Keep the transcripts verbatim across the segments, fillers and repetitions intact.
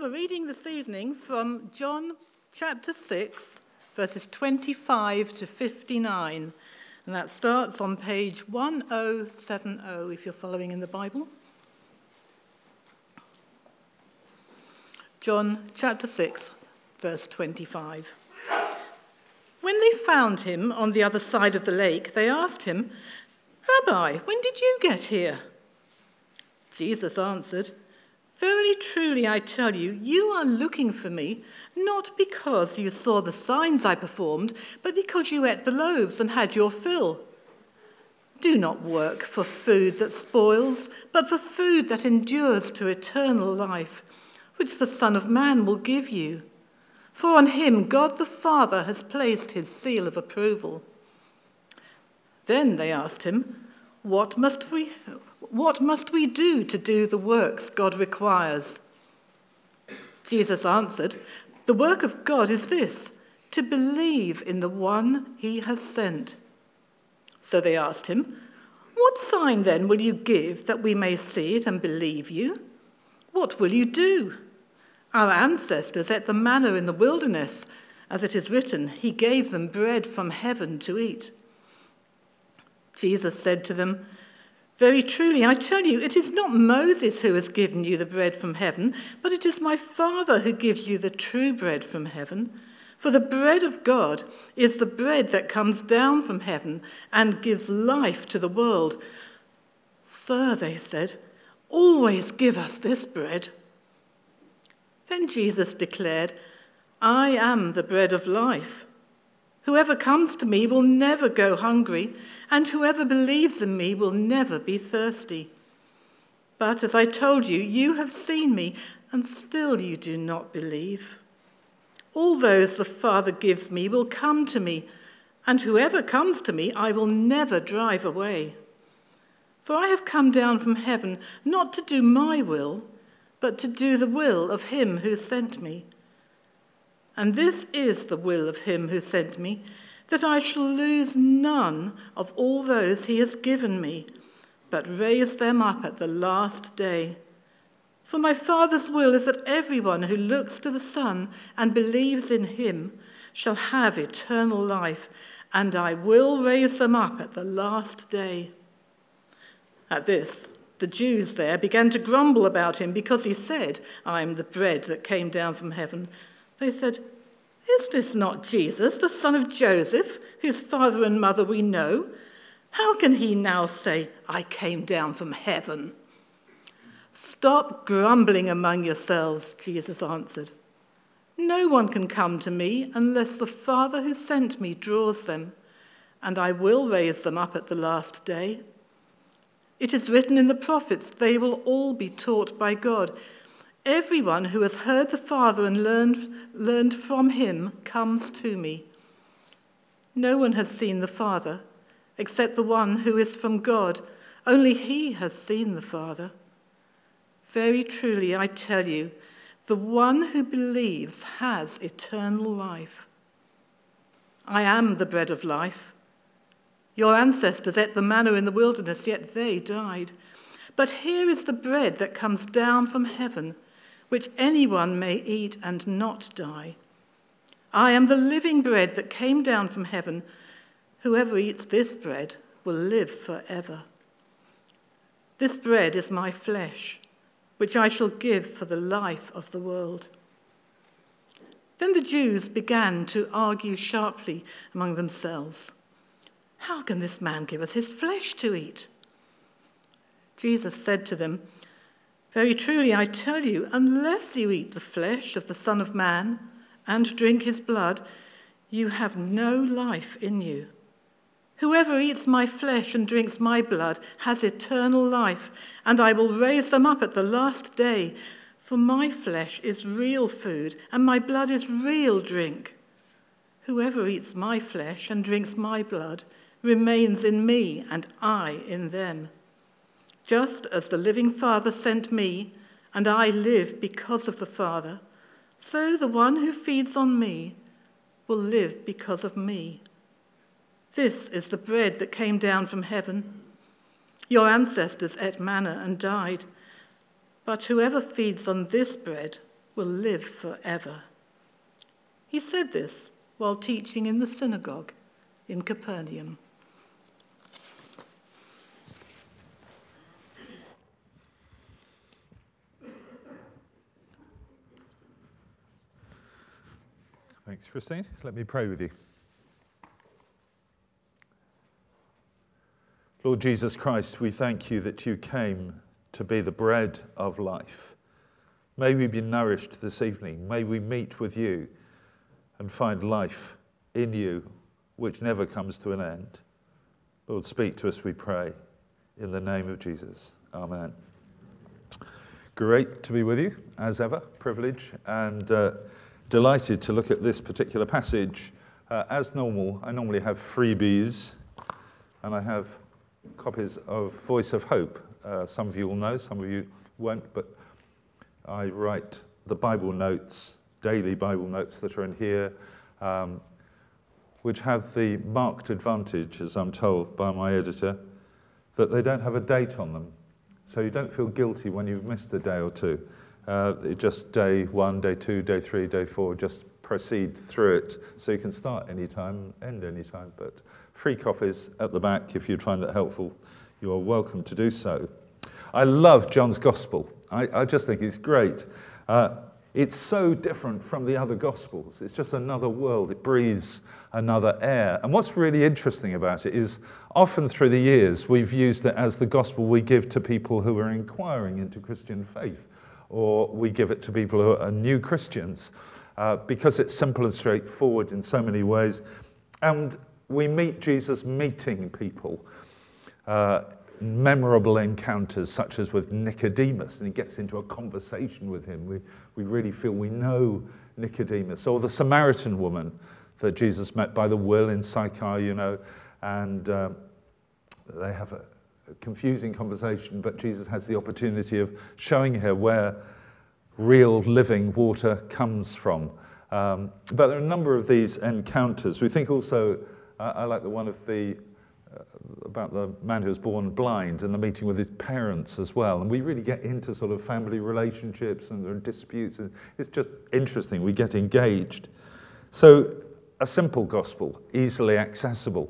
We're reading this evening from John chapter six, verses twenty-five to fifty-nine. And that starts on page one oh seven oh if you're following in the Bible. John chapter six, verse twenty-five. When they found him on the other side of the lake, they asked him, "Rabbi, when did you get here?" Jesus answered, "Verily, truly, I tell you, you are looking for me, not because you saw the signs I performed, but because you ate the loaves and had your fill. Do not work for food that spoils, but for food that endures to eternal life, which the Son of Man will give you. For on him God the Father has placed his seal of approval." Then they asked him, What must we... What must we do to do the works God requires?" Jesus answered, "The work of God is this, to believe in the one he has sent." So they asked him, "What sign then will you give that we may see it and believe you? What will you do? Our ancestors ate the manna in the wilderness, as it is written, he gave them bread from heaven to eat." Jesus said to them, "Very truly, I tell you, it is not Moses who has given you the bread from heaven, but it is my Father who gives you the true bread from heaven. For the bread of God is the bread that comes down from heaven and gives life to the world." "Sir," they said, "always give us this bread." Then Jesus declared, "I am the bread of life. Whoever comes to me will never go hungry, and whoever believes in me will never be thirsty. But as I told you, you have seen me, and still you do not believe. All those the Father gives me will come to me, and whoever comes to me I will never drive away. For I have come down from heaven not to do my will, but to do the will of him who sent me. And this is the will of him who sent me, that I shall lose none of all those he has given me, but raise them up at the last day. For my Father's will is that everyone who looks to the Son and believes in him shall have eternal life, and I will raise them up at the last day." At this, the Jews there began to grumble about him because he said, "I am the bread that came down from heaven." They said, "Is this not Jesus, the son of Joseph, whose father and mother we know? How can he now say, 'I came down from heaven'?" "Stop grumbling among yourselves," Jesus answered. "No one can come to me unless the Father who sent me draws them, and I will raise them up at the last day. It is written in the prophets, they will all be taught by God. Everyone who has heard the Father and learned, learned from him comes to me. No one has seen the Father except the one who is from God. Only he has seen the Father. Very truly, I tell you, the one who believes has eternal life. I am the bread of life. Your ancestors ate the manna in the wilderness, yet they died. But here is the bread that comes down from heaven, which anyone may eat and not die. I am the living bread that came down from heaven. Whoever eats this bread will live forever. This bread is my flesh, which I shall give for the life of the world." Then the Jews began to argue sharply among themselves. "How can this man give us his flesh to eat?" Jesus said to them, "Very truly, I tell you, unless you eat the flesh of the Son of Man and drink his blood, you have no life in you. Whoever eats my flesh and drinks my blood has eternal life, and I will raise them up at the last day. For my flesh is real food, and my blood is real drink. Whoever eats my flesh and drinks my blood remains in me, and I in them. Just as the living Father sent me, and I live because of the Father, so the one who feeds on me will live because of me. This is the bread that came down from heaven. Your ancestors ate manna and died, but whoever feeds on this bread will live forever. He said this while teaching in the synagogue in Capernaum. Thanks, Christine. Let me pray with you. Lord Jesus Christ, we thank you that you came to be the bread of life. May we be nourished this evening. May we meet with you and find life in you, which never comes to an end. Lord, speak to us, we pray, in the name of Jesus. Amen. Great to be with you, as ever, privilege, and uh, delighted to look at this particular passage. Uh, as normal, I normally have freebies, and I have copies of Voice of Hope. Uh, some of you will know, some of you won't, but I write the Bible notes, daily Bible notes that are in here, um, which have the marked advantage, as I'm told by my editor, that they don't have a date on them. So you don't feel guilty when you've missed a day or two. Uh, just day one, day two, day three, day four, just proceed through it. So you can start anytime, end anytime, but free copies at the back if you'd find that helpful. You are welcome to do so. I love John's Gospel. I, I just think it's great. Uh, it's so different from the other Gospels. It's just another world. It breathes another air. And what's really interesting about it is often through the years we've used it as the Gospel we give to people who are inquiring into Christian faith, or we give it to people who are new Christians, uh, because it's simple and straightforward in so many ways. And we meet Jesus meeting people. Uh, memorable encounters such as with Nicodemus, and he gets into a conversation with him. We, we really feel we know Nicodemus. Or the Samaritan woman that Jesus met by the well in Sychar, you know, and um, they have a, a confusing conversation, but Jesus has the opportunity of showing her where real living water comes from. Um, but there are a number of these encounters. We think also, uh, I like the one of the about the man who was born blind and the meeting with his parents as well. And we really get into sort of family relationships and there are disputes. And it's just interesting. We get engaged. So a simple gospel, easily accessible.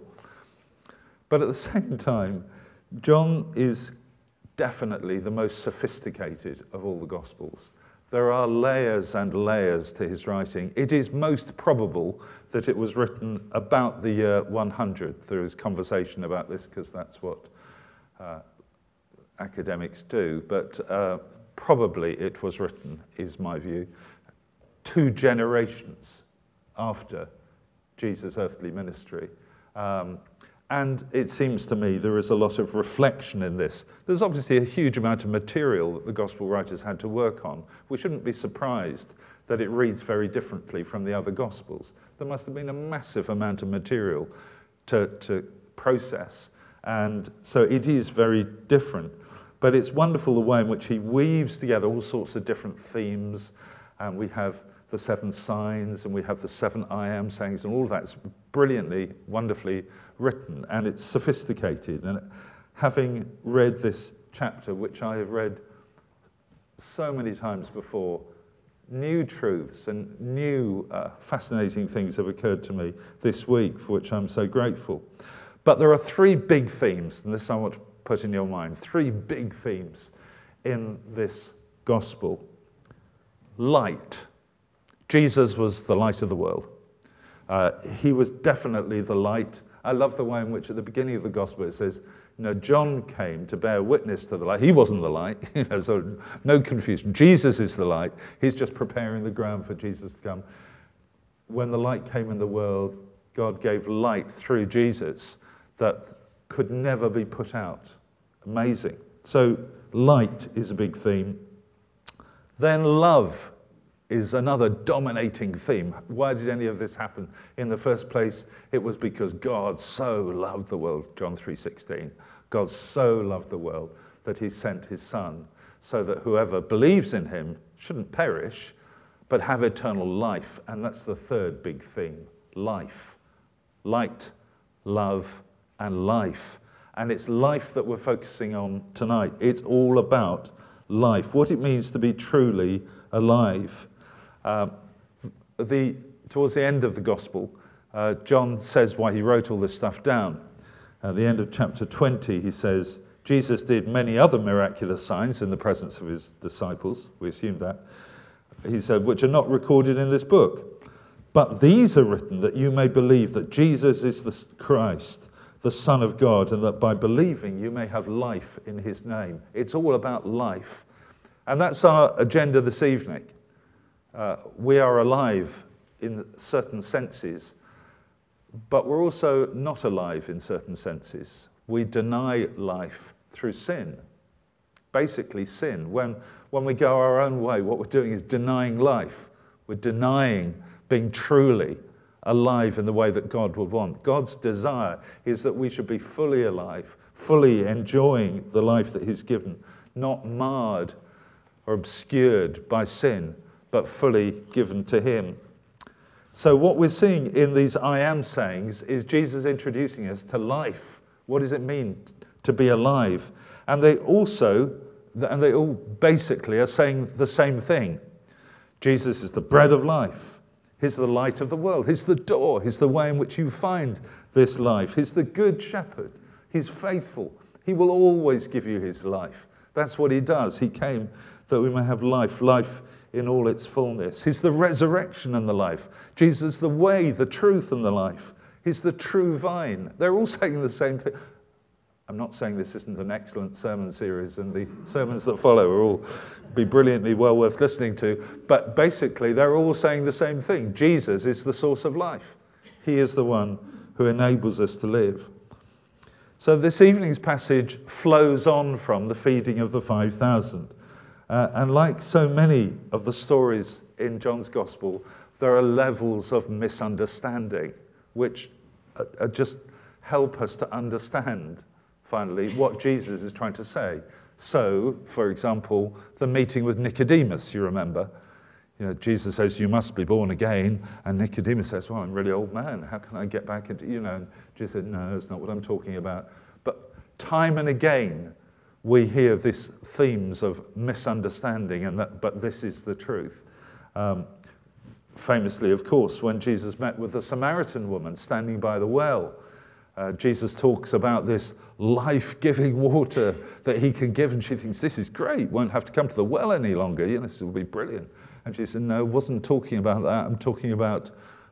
But at the same time, John is definitely the most sophisticated of all the gospels. There are layers and layers to his writing. It is most probable that it was written about the year one hundred. There is conversation about this because that's what uh, academics do, but uh, probably it was written, is my view, two generations after Jesus' earthly ministry. Um, And it seems to me there is a lot of reflection in this. There's obviously a huge amount of material that the gospel writers had to work on. We shouldn't be surprised that it reads very differently from the other gospels. There must have been a massive amount of material to, to process. And so it is very different. But it's wonderful the way in which he weaves together all sorts of different themes. And we have the seven signs, and we have the seven I am sayings, and all of that's brilliantly, wonderfully written, and it's sophisticated. And having read this chapter, which I have read so many times before, new truths and new uh, fascinating things have occurred to me this week, for which I'm so grateful. But there are three big themes, and this I want to put in your mind, three big themes in this gospel. Light. Jesus was the light of the world. Uh, he was definitely the light. I love the way in which at the beginning of the gospel it says, you know, John came to bear witness to the light. He wasn't the light, you know, so no confusion. Jesus is the light. He's just preparing the ground for Jesus to come. When the light came in the world, God gave light through Jesus that could never be put out. Amazing. So light is a big theme. Then love is another dominating theme. Why did any of this happen? In the first place, it was because God so loved the world, John three sixteen. God so loved the world that he sent his son so that whoever believes in him shouldn't perish, but have eternal life. And that's the third big theme, life. Light, love, and life. And it's life that we're focusing on tonight. It's all about life, what it means to be truly alive. Um, the, towards the end of the Gospel, uh, John says why he wrote all this stuff down. At the end of chapter twenty, he says, Jesus did many other miraculous signs in the presence of his disciples. We assume that. He said, which are not recorded in this book. But these are written that you may believe that Jesus is the Christ, the Son of God, and that by believing you may have life in his name. It's all about life. And that's our agenda this evening. Uh, we are alive in certain senses, but we're also not alive in certain senses. We deny life through sin. Basically sin. When, when we go our own way, what we're doing is denying life. We're denying being truly alive in the way that God would want. God's desire is that we should be fully alive, fully enjoying the life that he's given, not marred or obscured by sin, but fully given to him. So what we're seeing in these I am sayings is Jesus introducing us to life. What does it mean to be alive? And they also, and they all basically are saying the same thing. Jesus is the bread of life. He's the light of the world. He's the door. He's the way in which you find this life. He's the good shepherd. He's faithful. He will always give you his life. That's what he does. He came that we may have life, life in all its fullness. He's the resurrection and the life. Jesus is the way, the truth, and the life. He's the true vine. They're all saying the same thing. I'm not saying this isn't an excellent sermon series, and the sermons that follow will all be brilliantly well worth listening to, but basically they're all saying the same thing. Jesus is the source of life. He is the one who enables us to live. So this evening's passage flows on from the feeding of the five thousand. Uh, and like so many of the stories in John's Gospel, there are levels of misunderstanding which uh, uh, just help us to understand, finally, what Jesus is trying to say. So, for example, the meeting with Nicodemus, you remember. You know, Jesus says, you must be born again. And Nicodemus says, well, I'm a really old man. How can I get back into, you know, and Jesus said, no, that's not what I'm talking about. But time and again, we hear these themes of misunderstanding, and that, but this is the truth. Um, famously, of course, when Jesus met with the Samaritan woman standing by the well, uh, Jesus talks about this life-giving water that he can give, and she thinks, this is great, won't have to come to the well any longer, you know, this will be brilliant. And she said, no, I wasn't talking about that, I'm talking about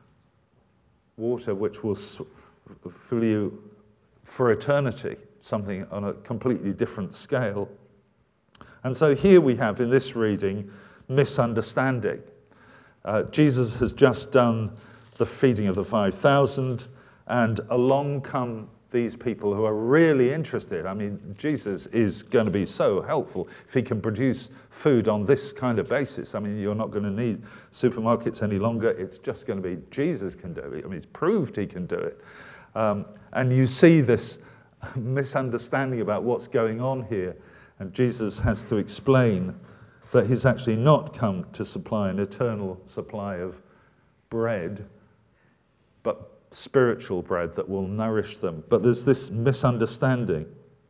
water which will fill you for eternity, something on a completely different scale. And so here we have, in this reading, misunderstanding. Uh, Jesus has just done the feeding of the five thousand, and along come these people who are really interested. I mean, Jesus is going to be so helpful if he can produce food on this kind of basis. I mean, you're not going to need supermarkets any longer. It's just going to be Jesus can do it. I mean, he's proved he can do it. Um, and you see this misunderstanding about what's going on here. And Jesus has to explain that he's actually not come to supply an eternal supply of bread, but spiritual bread that will nourish them. But there's this misunderstanding.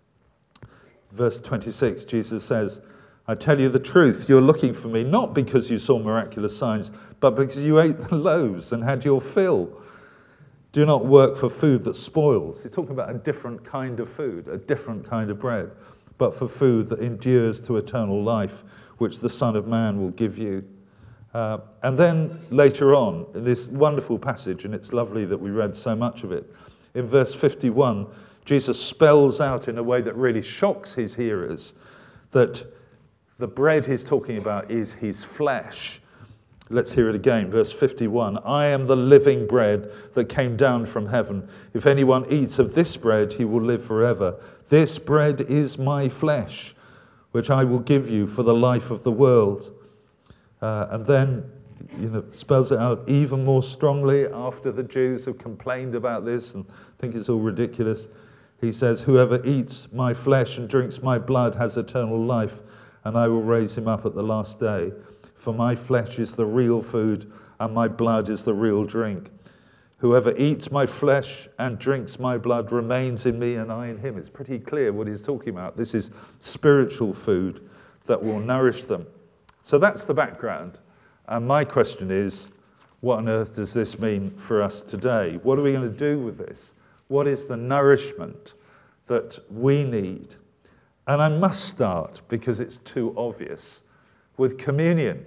Verse twenty-six, Jesus says, I tell you the truth, you're looking for me not because you saw miraculous signs, but because you ate the loaves and had your fill. Do not work for food that spoils. He's talking about a different kind of food, a different kind of bread, but for food that endures to eternal life, which the Son of Man will give you. Uh, and then later on, in this wonderful passage, and it's lovely that we read so much of it, in verse fifty-one, Jesus spells out in a way that really shocks his hearers that the bread he's talking about is his flesh. Let's hear it again, verse fifty-one. I am the living bread that came down from heaven. If anyone eats of this bread, he will live forever. This bread is my flesh, which I will give you for the life of the world. Uh, and then, you know, spells it out even more strongly after the Jews have complained about this and think it's all ridiculous. He says, whoever eats my flesh and drinks my blood has eternal life, and I will raise him up at the last day. For my flesh is the real food, and my blood is the real drink. Whoever eats my flesh and drinks my blood remains in me, and I in him. It's pretty clear what he's talking about. This is spiritual food that will nourish them. So that's the background. And my question is, what on earth does this mean for us today? What are we going to do with this? What is the nourishment that we need? And I must start, because it's too obvious, with communion.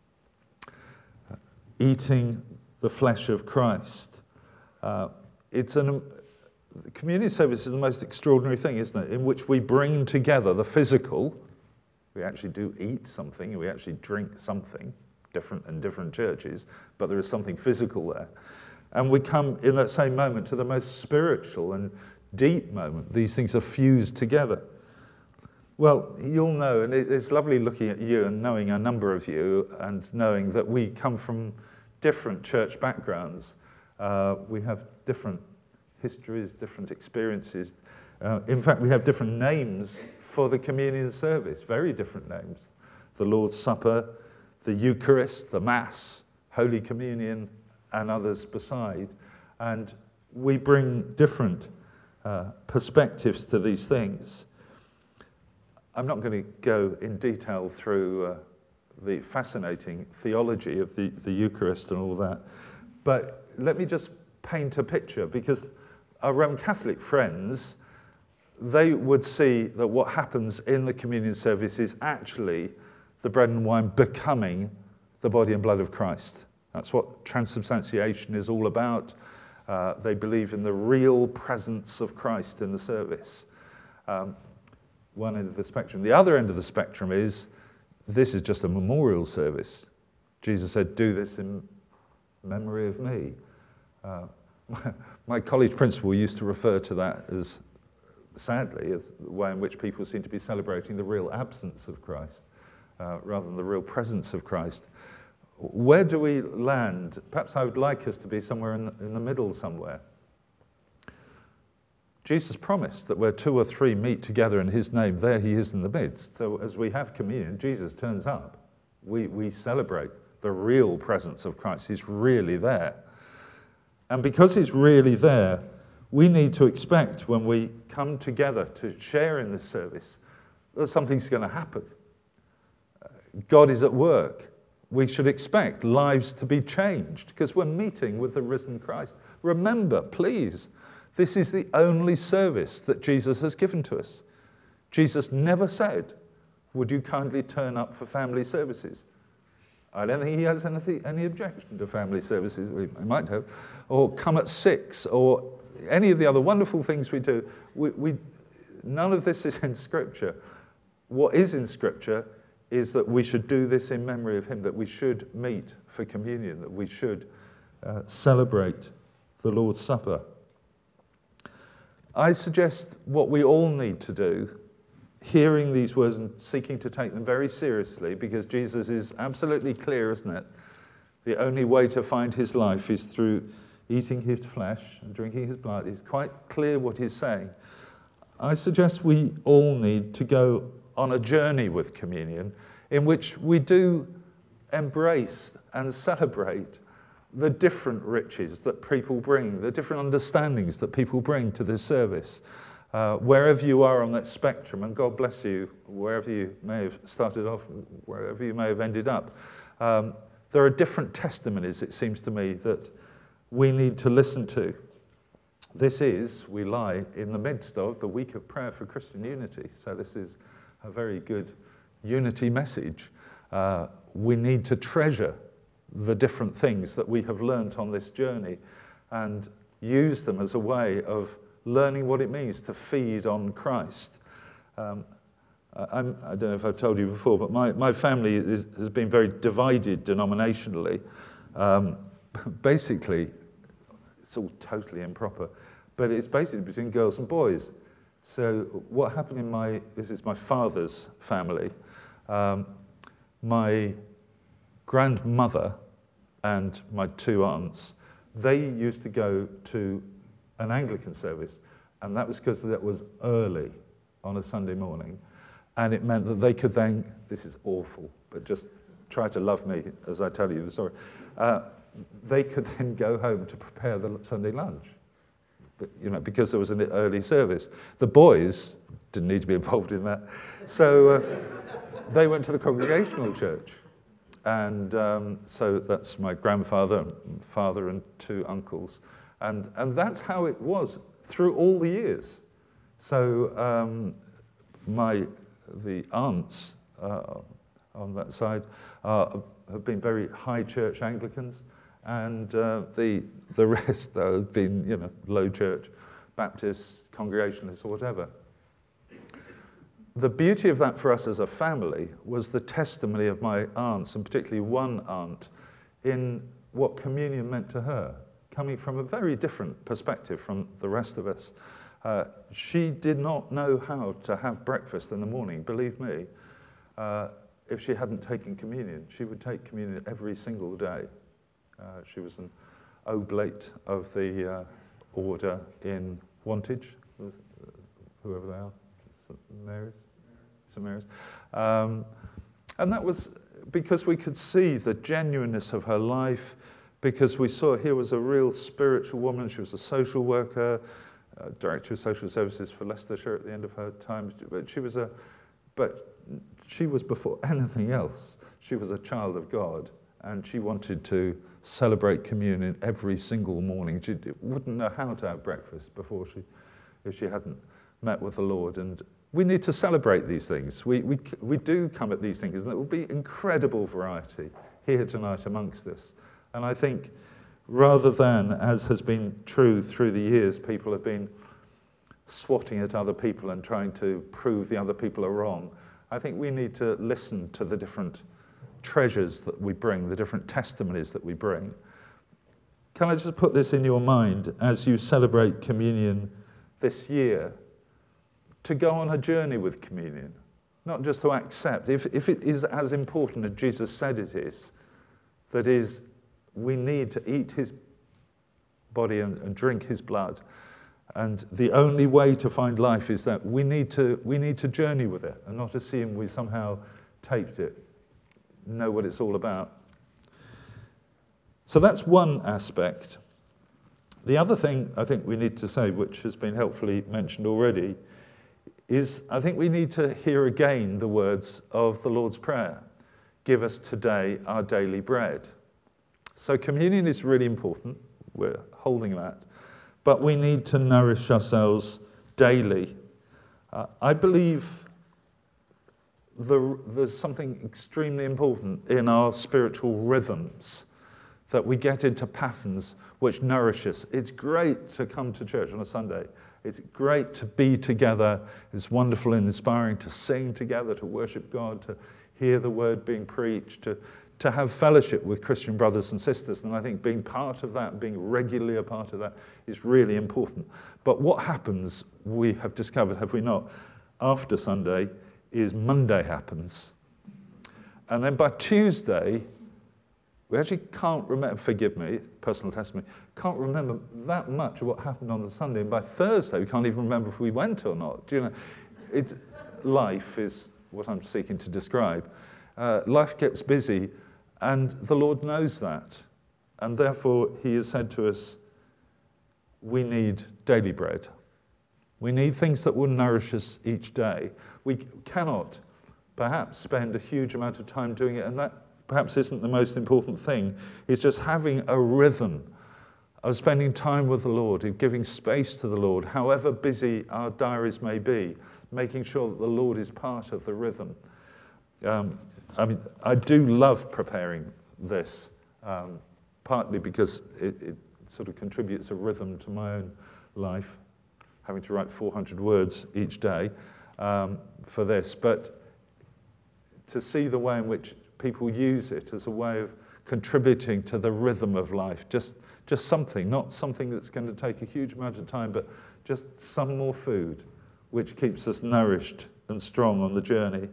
Eating the flesh of Christ. Uh, it's an the communion service is the most extraordinary thing, isn't it? In which we bring together the physical. We actually do eat something. We actually drink something, different in different churches, but there is something physical there. And we come in that same moment to the most spiritual and deep moment. These things are fused together. Well, you'll know, and it's lovely looking at you and knowing a number of you and knowing that we come from different church backgrounds. Uh, we have different histories, different experiences. Uh, in fact, we have different names for the communion service, very different names. The Lord's Supper, the Eucharist, the Mass, Holy Communion, and others beside. And we bring different uh, perspectives to these things. I'm not going to go in detail through uh, the fascinating theology of the, the Eucharist and all that, but let me just paint a picture, because our Roman Catholic friends, they would see that what happens in the communion service is actually the bread and wine becoming the body and blood of Christ. That's what transubstantiation is all about. Uh, they believe in the real presence of Christ in the service. Um, one end of the spectrum. The other end of the spectrum is, this is just a memorial service. Jesus said, do this in memory of me. Uh, my, my college principal used to refer to that as, sadly, as the way in which people seem to be celebrating the real absence of Christ uh, rather than the real presence of Christ. Where do we land? Perhaps I would like us to be somewhere in the, in the middle somewhere. Jesus promised that where two or three meet together in his name, there he is in the midst. So as we have communion, Jesus turns up. We, we celebrate the real presence of Christ. He's really there. And because he's really there, we need to expect when we come together to share in this service that something's going to happen. God is at work. We should expect lives to be changed because we're meeting with the risen Christ. Remember, please, this is the only service that Jesus has given to us. Jesus never said, would you kindly turn up for family services? I don't think he has anything, any objection to family services. We might have. Or come at six, or any of the other wonderful things we do. We, we, none of this is in Scripture. What is in Scripture is that we should do this in memory of him, that we should meet for communion, that we should uh, celebrate the Lord's Supper. I suggest what we all need to do, hearing these words and seeking to take them very seriously, because Jesus is absolutely clear, isn't it? The only way to find his life is through eating his flesh and drinking his blood. It's quite clear what he's saying. I suggest we all need to go on a journey with communion in which we do embrace and celebrate the different riches that people bring, the different understandings that people bring to this service. Uh, wherever you are on that spectrum, and God bless you, wherever you may have started off, wherever you may have ended up, um, there are different testimonies, it seems to me, that we need to listen to. This is, we lie in the midst of the week of prayer for Christian unity, so this is a very good unity message. Uh, we need to treasure the different things that we have learnt on this journey and use them as a way of learning what it means to feed on Christ. Um, I'm, I don't know if I've told you before, but my, my family is, has been very divided denominationally. Um, basically, it's all totally improper, but it's basically between girls and boys. So what happened in my, this is my father's family, um, my grandmother and my two aunts, they used to go to an Anglican service, and that was because that was early on a Sunday morning, and it meant that they could then, this is awful, but just try to love me as I tell you the story, uh, they could then go home to prepare the Sunday lunch, but, you know, because there was an early service. The boys didn't need to be involved in that, so uh, they went to the Congregational church. And um, so that's my grandfather, father, and two uncles. And, and that's how it was through all the years. So um, my the aunts uh, on that side uh, have been very high church Anglicans, and uh, the the rest uh, have been, you know, low church Baptists, Congregationalists, or whatever. The beauty of that for us as a family was the testimony of my aunts, and particularly one aunt, in what communion meant to her, coming from a very different perspective from the rest of us. Uh, she did not know how to have breakfast in the morning, believe me, uh, if she hadn't taken communion. She would take communion every single day. Uh, she was an oblate of the uh, order in Wantage, whoever they are, Saint Mary's, Saint Mary's. Um, and that was because we could see the genuineness of her life, because we saw here was a real spiritual woman. She was a social worker, uh, director of social services for Leicestershire at the end of her time. But she was a, but she was before anything else. She was a child of God, and she wanted to celebrate communion every single morning. She wouldn't know how to have breakfast before she, if she hadn't met with the Lord. And we need to celebrate these things. We we we do come at these things, and there will be incredible variety here tonight amongst us. And I think rather than, as has been true through the years, people have been swatting at other people and trying to prove the other people are wrong, I think we need to listen to the different treasures that we bring, the different testimonies that we bring. Can I just put this in your mind as you celebrate communion this year, to go on a journey with communion, not just to accept. If, if it is as important as Jesus said it is, that is, we need to eat his body and, and drink his blood. And the only way to find life is that we need to we need to journey with it and not assume we somehow taped it, know what it's all about. So that's one aspect. The other thing I think we need to say, which has been helpfully mentioned already, is I think we need to hear again the words of the Lord's Prayer. Give us today our daily bread. So communion is really important. We're holding that. But we need to nourish ourselves daily. Uh, I believe the, there's something extremely important in our spiritual rhythms, that we get into patterns which nourish us. It's great to come to church on a Sunday. It's great to be together. It's wonderful and inspiring to sing together, to worship God, to hear the word being preached, to to have fellowship with Christian brothers and sisters. And I think being part of that, being regularly a part of that, is really important. But what happens, we have discovered, have we not, after Sunday, is Monday happens. And then by Tuesday, we actually can't remember, forgive me, personal testimony, can't remember that much of what happened on the Sunday. And by Thursday, we can't even remember if we went or not. Do you know, it's, life is what I'm seeking to describe. Uh, life gets busy, and the Lord knows that. And therefore, he has said to us, we need daily bread. We need things that will nourish us each day. We cannot perhaps spend a huge amount of time doing it, and that perhaps isn't the most important thing. It's just having a rhythm of spending time with the Lord, of giving space to the Lord, however busy our diaries may be, making sure that the Lord is part of the rhythm. Um, I mean, I do love preparing this, um, partly because it, it sort of contributes a rhythm to my own life, having to write four hundred words each day um, for this, but to see the way in which people use it as a way of contributing to the rhythm of life, just, just something, not something that's going to take a huge amount of time, but just some more food, which keeps us nourished and strong on the journey.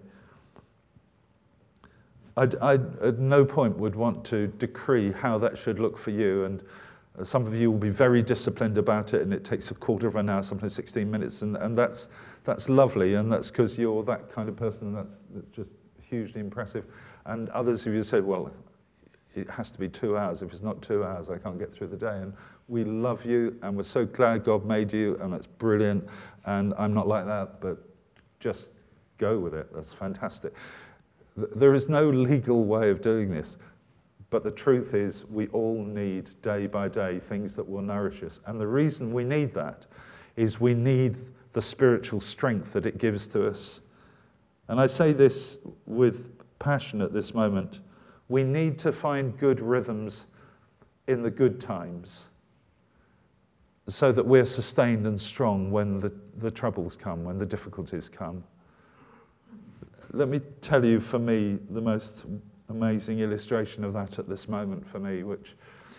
I'd, I'd at no point would want to decree how that should look for you, and some of you will be very disciplined about it, and it takes a quarter of an hour, sometimes sixteen minutes, and, and that's that's lovely, and that's because you're that kind of person, and that's, that's just hugely impressive. And others of you said, well, it has to be two hours. If it's not two hours, I can't get through the day. And we love you, and we're so glad God made you, and that's brilliant. And I'm not like that, but just go with it. That's fantastic. There is no legal way of doing this. But the truth is, we all need day by day things that will nourish us. And the reason we need that is we need the spiritual strength that it gives to us. And I say this with passion at this moment. We need to find good rhythms in the good times so that we're sustained and strong when the, the troubles come, when the difficulties come. Let me tell you, for me, the most amazing illustration of that at this moment for me, which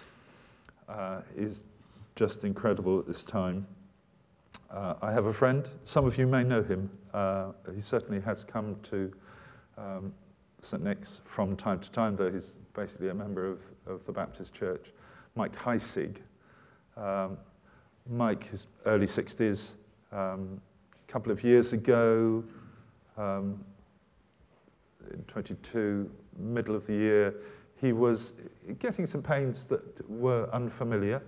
uh, is just incredible at this time. Uh, I have a friend, some of you may know him, uh, he certainly has come to um, Saint Nick's from time to time, though he's basically a member of, of the Baptist Church. Mike Heisig. Um, Mike is early sixties. Um, a couple of years ago, um, in twenty-two, middle of the year, he was getting some pains that were unfamiliar.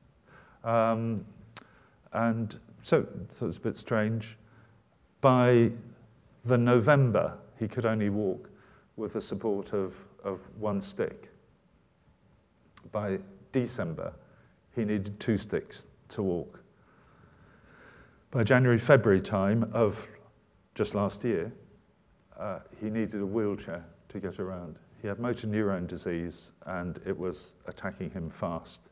Um, and so, so it was a bit strange. By the November, he could only walk with the support of, of one stick. By December, he needed two sticks to walk. By January, February time of just last year, uh, he needed a wheelchair to get around. He had motor neurone disease and it was attacking him fast.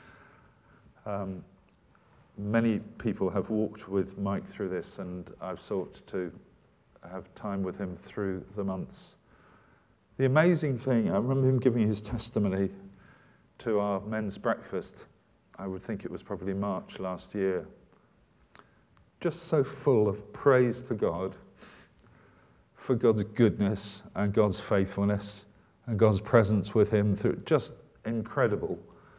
Um, many people have walked with Mike through this, and I've sought to have time with him through the months. The amazing thing, I remember him giving his testimony to our men's breakfast. I would think it was probably March last year. Just so full of praise to God for God's goodness and God's faithfulness and God's presence with him through, just incredible.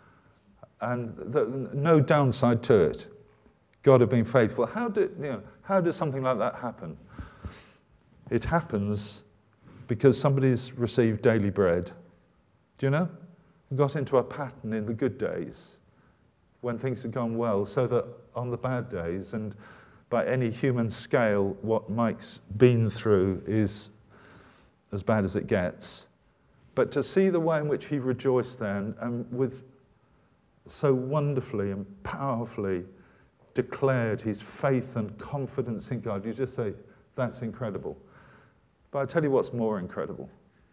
And the, no downside to it. God had been faithful. How did, you know, how does something like that happen? It happens because somebody's received daily bread. Do you know? Got into a pattern in the good days when things had gone well, so that on the bad days, and by any human scale, what Mike's been through is as bad as it gets. But to see the way in which he rejoiced then, and with so wonderfully and powerfully declared his faith and confidence in God, you just say, that's incredible. But I'll tell you what's more incredible.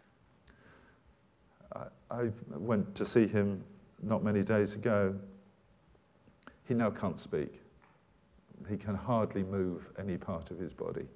I, I went to see him not many days ago. He now can't speak. He can hardly move any part of his body.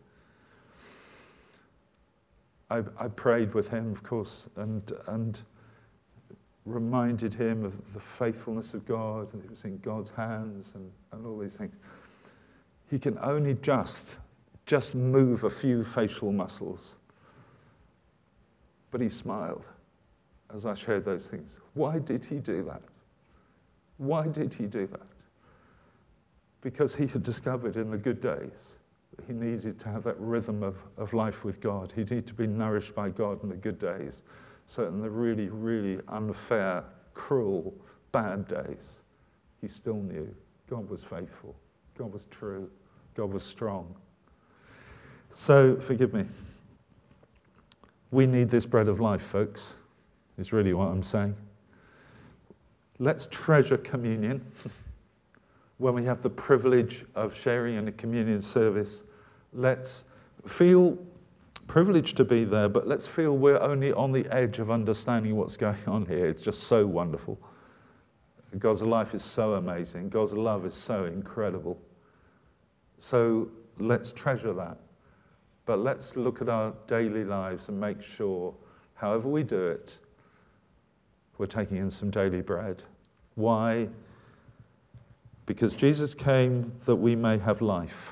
I, I prayed with him, of course, and and reminded him of the faithfulness of God, and it was in God's hands, and, and all these things. He can only just, just move a few facial muscles. But he smiled as I shared those things. Why did he do that? Why did he do that? Because he had discovered in the good days that he needed to have that rhythm of, of life with God. He needed to be nourished by God in the good days. So in the really, really unfair, cruel, bad days, he still knew God was faithful, God was true, God was strong. So, forgive me. We need this bread of life, folks, is really what I'm saying. Let's treasure communion. When we have the privilege of sharing in a communion service, let's feel privileged to be there, but let's feel we're only on the edge of understanding what's going on here. It's just so wonderful. God's life is so amazing. God's love is so incredible. So let's treasure that. But let's look at our daily lives and make sure, however we do it, we're taking in some daily bread. Why? Because Jesus came that we may have life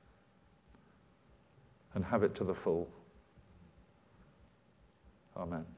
and have it to the full. Amen.